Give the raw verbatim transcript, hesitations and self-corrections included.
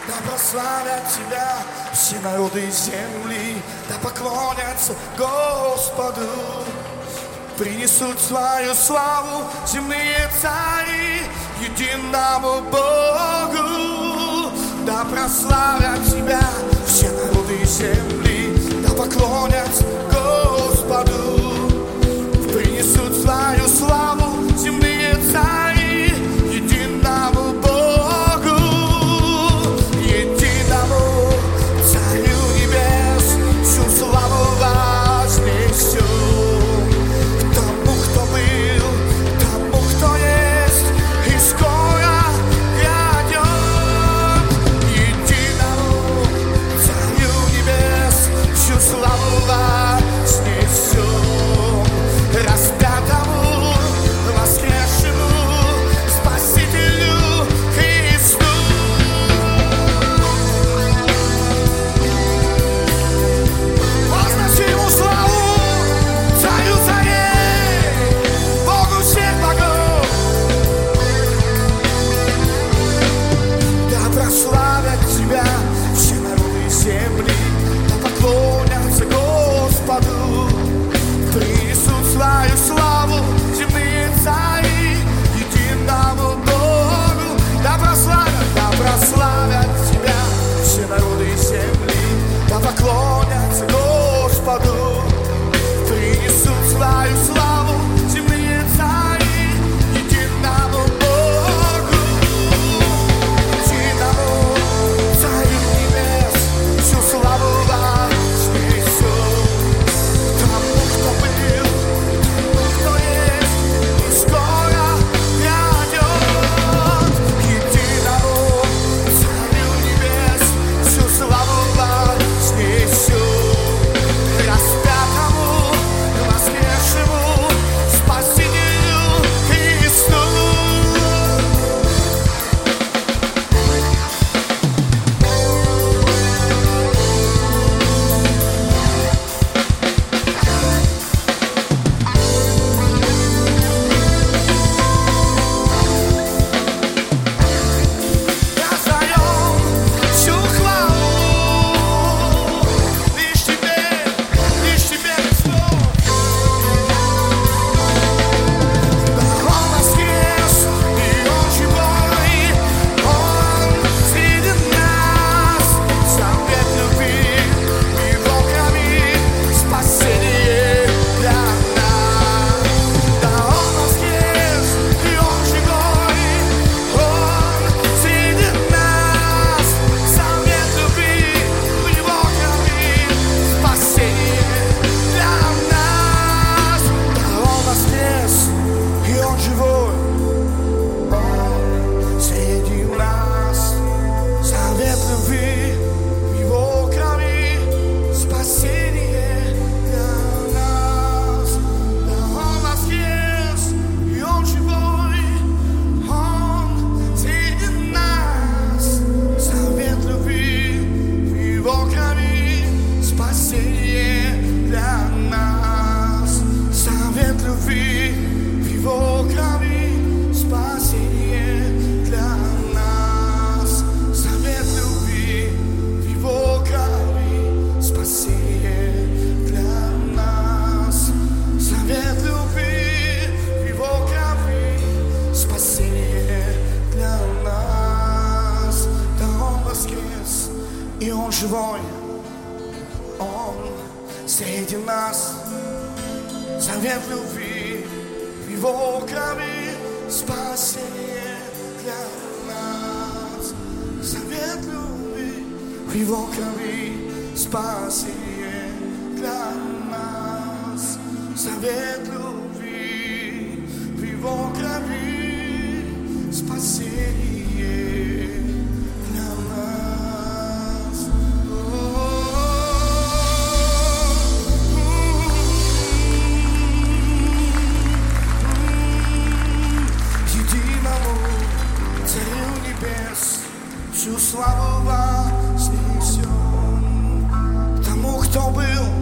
Да прославят Тебя все народы земли, да поклонятся Господу. Принесут свою славу земные цари единому Богу. Да прославят Тебя все народы земли, да поклонятся Господу. Принесут свою славу земные цари единому Богу, единому Царю небес, всю славу вознесем. Тому, кто был, тому, кто есть и скоро грядет, единому Царю небес, всю славу вознесем. Распятому, воскресшему Спасителю Христу. Возноси Ему славу, Царю царей, Богу всех богов. Да прославят Тебя все народы земли, да поклонятся Господу. Принесут свою славу земные цари единому Богу. Да прославят, да прославят Тебя все народы земли, да поклонятся Господу. Принесут свою славу земные цари единому Богу, единому Царю небес, всю славу вознесем. Тому, кто был, кто есть и скоро грядет, единому Царю небес, всю славу вознесем. Распятому, воскресшему Спасителю Христу. Раздаем всю хвалу лишь Тебе, лишь Тебе, Господь. Да Он воскрес, и Он живой, Он среди нас. Завет любви, Его крови, спасение для нас. Да Он воскрес, и Он живой, Он среди нас. Завет любви, Его крови, спасение для нас. Да Он воскрес, и Он живой, Он среди нас. Завет любви, Его крови, спасение для нас. Да Он воскрес, и Он живой, Он среди нас. Завет любви, Его крови, спасение для нас. Завет любви, Его крови, спасение для нас. Завет любви, Его крови, спасение для нас. Завет любви, Его крови, спасение для нас. Да Он воскрес, и Он живой, Он среди нас. Завет любви, Его крови, спасение для нас. Завет любви, Его крови, спасение для нас. Завет любви, Его крови, спасение для нас. Единому Царю небес, всю славу вознесем. Тому, кто был,